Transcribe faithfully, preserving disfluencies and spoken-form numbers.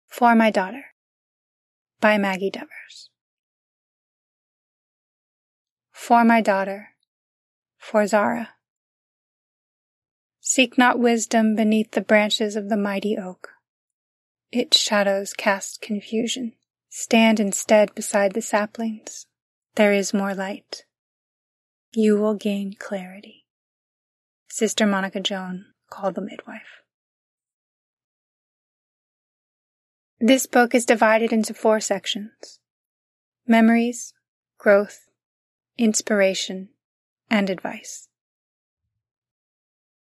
For My Daughter by Maggie Devers. For my daughter, for Zara. Seek not wisdom beneath the branches of the mighty oak. Its shadows cast confusion. Stand instead beside the saplings. There is more light. You will gain clarity. Sister Monica Joan called the midwife. This book is divided into four sections: memories, growth, inspiration, and advice.